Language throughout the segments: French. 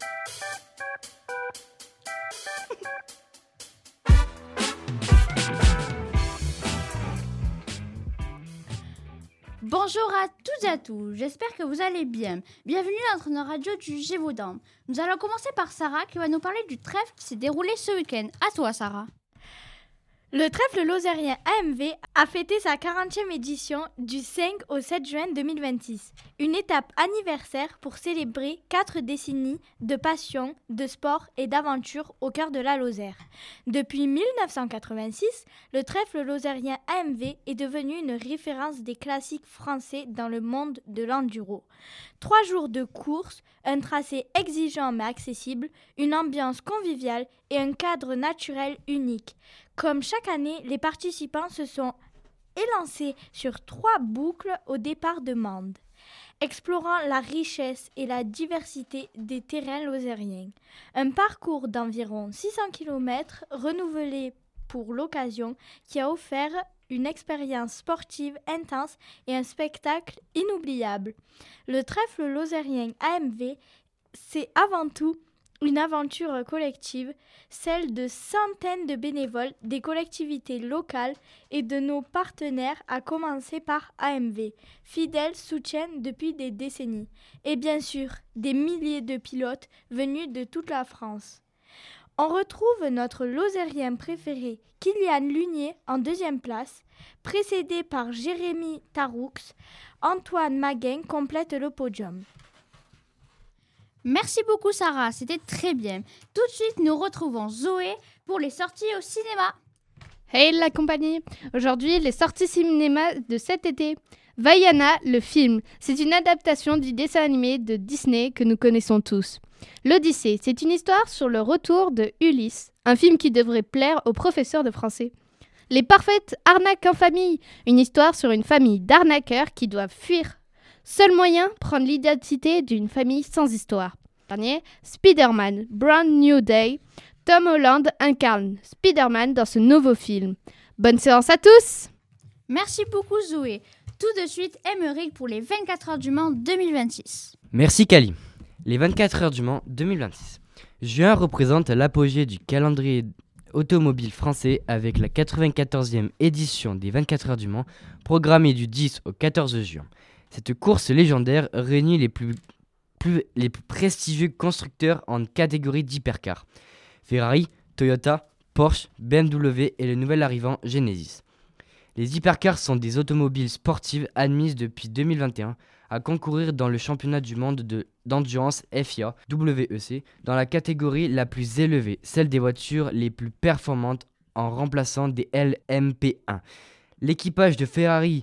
Bonjour à toutes et à tous, j'espère que vous allez bien. Bienvenue dans notre radio du Gévaudan. Nous allons commencer par Sarah qui va nous parler du trèfle qui s'est déroulé ce week-end. À toi Sarah. Le trèfle lozérien AMV a fêté sa 40e édition du 5 au 7 juin 2026. Une étape anniversaire pour célébrer 4 décennies de passion, de sport et d'aventure au cœur de la Lozère. Depuis 1986, le trèfle lozérien AMV est devenu une référence des classiques français dans le monde de l'enduro. 3 jours de course, un tracé exigeant mais accessible, une ambiance conviviale et un cadre naturel unique. Comme chaque année, les participants se sont élancés sur 3 boucles au départ de Mende, explorant la richesse et la diversité des terrains lozériens. Un parcours d'environ 600 km renouvelé pour l'occasion qui a offert une expérience sportive intense et un spectacle inoubliable. Le trèfle lozérien AMV, c'est avant tout une aventure collective, celle de centaines de bénévoles, des collectivités locales et de nos partenaires, à commencer par AMV, fidèles soutiennent depuis des décennies, et bien sûr des milliers de pilotes venus de toute la France. On retrouve notre lozérien préféré, Kylian Lunier, en 2e place, précédé par Jérémy Taroux. Antoine Maguin complète le podium. Merci beaucoup Sarah, c'était très bien. Tout de suite, nous retrouvons Zoé pour les sorties au cinéma. Hey la compagnie! Aujourd'hui, les sorties cinéma de cet été. Vaiana, le film. C'est une adaptation du dessin animé de Disney que nous connaissons tous. L'Odyssée, c'est une histoire sur le retour de Ulysse, un film qui devrait plaire aux professeurs de français. Les parfaites arnaques en famille, une histoire sur une famille d'arnaqueurs qui doivent fuir. Seul moyen, prendre l'identité d'une famille sans histoire. Dernier, Spider-Man, Brand New Day. Tom Holland incarne Spider-Man dans ce nouveau film. Bonne séance à tous! Merci beaucoup Zoé. Tout de suite, Émeric pour les 24 heures du Mans 2026. Merci Kali. Les 24 heures du Mans 2026. Juin représente l'apogée du calendrier automobile français avec la 94e édition des 24 heures du Mans, programmée du 10 au 14 juin. Cette course légendaire réunit les plus prestigieux constructeurs en catégorie d'hypercars. Ferrari, Toyota, Porsche, BMW et le nouvel arrivant Genesis. Les hypercars sont des automobiles sportives admises depuis 2021 à concourir dans le championnat du monde d'endurance FIA WEC dans la catégorie la plus élevée, celle des voitures les plus performantes en remplaçant des LMP1. L'équipage de Ferrari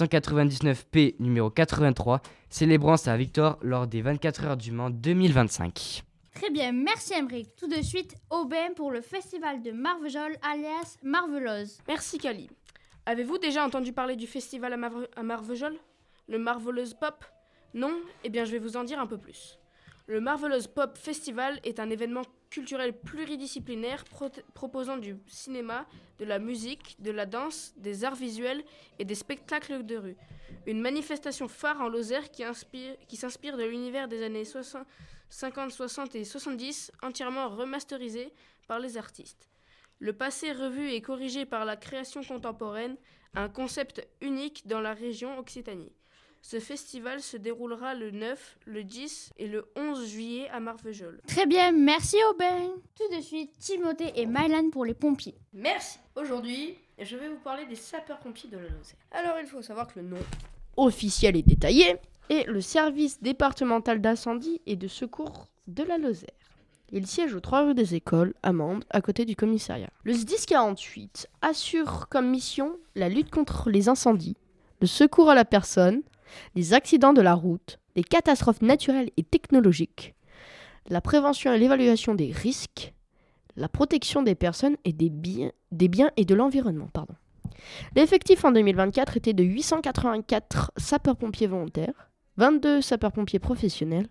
499P numéro 83 célébrant sa victoire lors des 24 heures du Mans 2025. Très bien, merci Émeric. Tout de suite, Aubin pour le festival de Marvejols alias Marveloz. Merci Kali. Avez-vous déjà entendu parler du festival à Marvejols? Le Marveloz Pop? Non? Eh bien je vais vous en dire un peu plus. Le Marveloz Pop Festival est un événement culturel pluridisciplinaire proposant du cinéma, de la musique, de la danse, des arts visuels et des spectacles de rue. Une manifestation phare en Lozère qui s'inspire de l'univers des années 50, 60 et 70, entièrement remasterisé par les artistes. Le passé revu et corrigé par la création contemporaine, un concept unique dans la région Occitanie. Ce festival se déroulera le 9, le 10 et le 11 juillet à Marvejols. Très bien, merci Aubin. Tout de suite, Timothée et Mylan pour les pompiers. Merci. Aujourd'hui, je vais vous parler des sapeurs-pompiers de la Lozère. Alors, il faut savoir que le nom officiel et détaillé est le service départemental d'incendie et de secours de la Lozère. Il siège aux 3 rues des Écoles, à Mende, à côté du commissariat. Le SDIS 48 assure comme mission la lutte contre les incendies, le secours à la personne, les accidents de la route, les catastrophes naturelles et technologiques, la prévention et l'évaluation des risques, la protection des personnes et des biens et de l'environnement. L'effectif en 2024 était de 884 sapeurs-pompiers volontaires, 22 sapeurs-pompiers professionnels,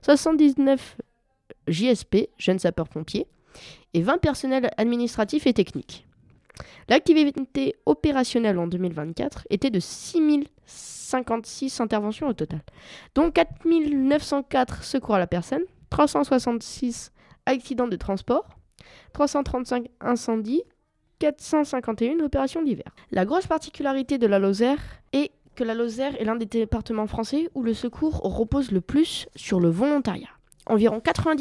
79 JSP, jeunes sapeurs-pompiers, et 20 personnels administratifs et techniques. L'activité opérationnelle en 2024 était de 6056 interventions au total, dont 4904 secours à la personne, 366 accidents de transport, 335 incendies, 451 opérations d'hiver. La grosse particularité de la Lozère est que la Lozère est l'un des départements français où le secours repose le plus sur le volontariat. Environ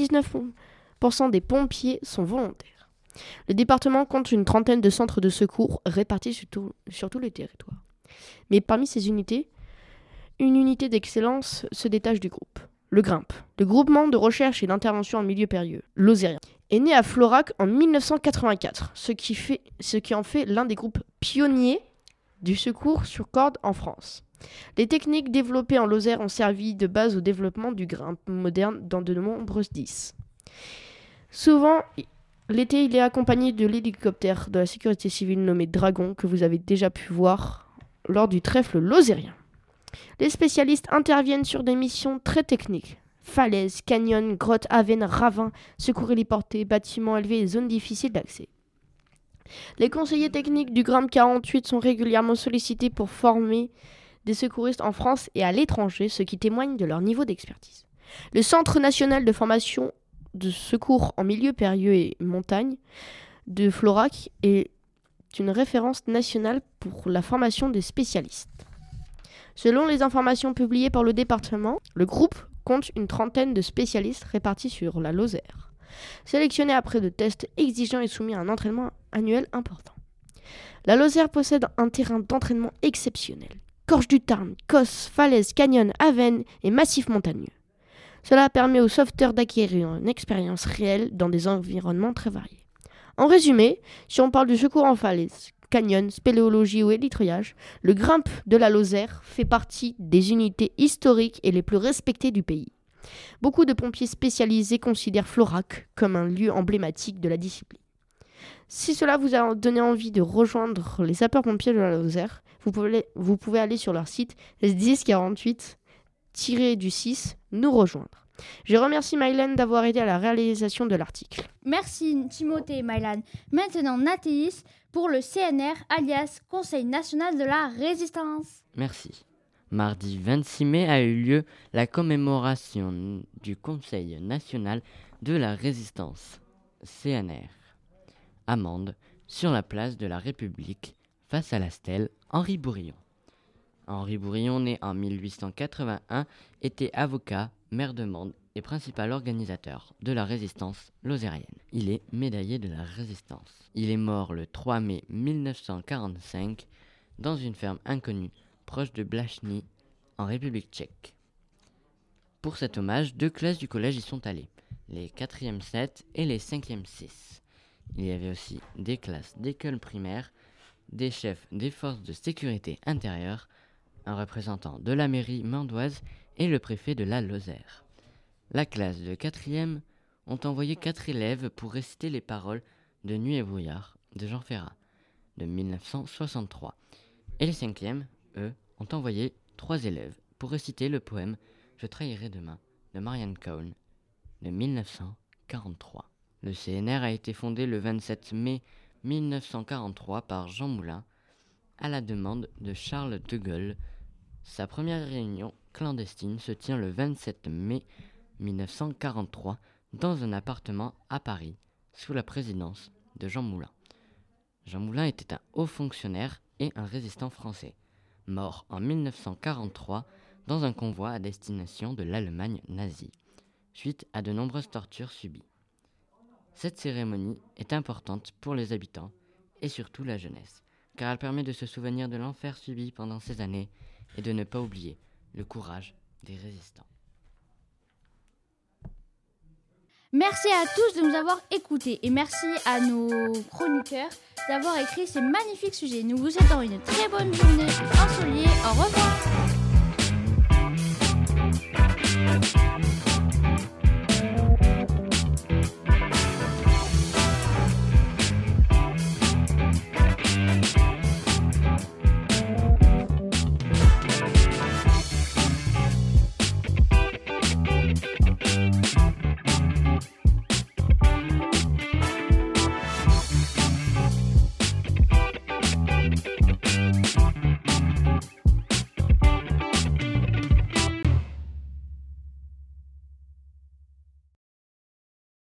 99% des pompiers sont volontaires. Le département compte une trentaine de centres de secours répartis sur tout le territoire. Mais parmi ces unités, une unité d'excellence se détache du groupe. Le GRIMP, le groupement de recherche et d'intervention en milieu périlleux, lozérien, est né à Florac en 1984, ce qui en fait l'un des groupes pionniers du secours sur corde en France. Les techniques développées en Lozère ont servi de base au développement du GRIMP moderne dans de nombreux SDIS. Souvent, l'été, il est accompagné de l'hélicoptère de la sécurité civile nommé Dragon, que vous avez déjà pu voir lors du trèfle lozérien. Les spécialistes interviennent sur des missions très techniques. Falaises, canyons, grottes, avennes, ravins, secours héliportés, bâtiments élevés et zones difficiles d'accès. Les conseillers techniques du GRIMP 48 sont régulièrement sollicités pour former des secouristes en France et à l'étranger, ce qui témoigne de leur niveau d'expertise. Le Centre national de formation de secours en milieu périlleux et montagne de Florac est une référence nationale pour la formation des spécialistes. Selon les informations publiées par le département, le groupe compte une trentaine de spécialistes répartis sur la Lozère, sélectionnés après de tests exigeants et soumis à un entraînement annuel important. La Lozère possède un terrain d'entraînement exceptionnel. Gorge du Tarn, Cosses, falaises, canyons, avennes et massifs montagneux. Cela permet aux sauveteurs d'acquérir une expérience réelle dans des environnements très variés. En résumé, si on parle du secours en falaise, canyon, spéléologie ou hélitreuillage, le GRIMP de la Lozère fait partie des unités historiques et les plus respectées du pays. Beaucoup de pompiers spécialisés considèrent Florac comme un lieu emblématique de la discipline. Si cela vous a donné envie de rejoindre les sapeurs-pompiers de la Lozère, vous pouvez aller sur leur site S1048-6 nous rejoindre. Je remercie Mylène d'avoir aidé à la réalisation de l'article. Merci Timothée et Mylène. Maintenant Nathalie pour le CNR, alias Conseil national de la résistance. Merci. Mardi 26 mai a eu lieu la commémoration du Conseil national de la résistance, CNR, à Mende, sur la place de la République, face à la stèle Henri Bourillon. Henri Bourillon, né en 1881, était avocat, maire de Mende et principal organisateur de la résistance lozérienne. Il est médaillé de la résistance. Il est mort le 3 mai 1945 dans une ferme inconnue proche de Blachny, en République tchèque. Pour cet hommage, 2 classes du collège y sont allées, les 4e 7 et les 5e 6. Il y avait aussi des classes d'école primaire, des chefs des forces de sécurité intérieure, un représentant de la mairie mendoise et le préfet de la Lozère. La classe de 4e ont envoyé 4 élèves pour réciter les paroles de Nuit et brouillard de Jean Ferrat de 1963. Et les 5e, eux, ont envoyé 3 élèves pour réciter le poème Je trahirai demain de Marianne Cohn de 1943. Le CNR a été fondé le 27 mai 1943 par Jean Moulin à la demande de Charles de Gaulle. Sa première réunion clandestine se tient le 27 mai 1943 dans un appartement à Paris sous la présidence de Jean Moulin. Jean Moulin était un haut fonctionnaire et un résistant français, mort en 1943 dans un convoi à destination de l'Allemagne nazie, suite à de nombreuses tortures subies. Cette cérémonie est importante pour les habitants et surtout la jeunesse, car elle permet de se souvenir de l'enfer subi pendant ces années et de ne pas oublier le courage des résistants. Merci à tous de nous avoir écoutés et merci à nos chroniqueurs d'avoir écrit ces magnifiques sujets. Nous vous souhaitons une très bonne journée ensoleillée. Au revoir.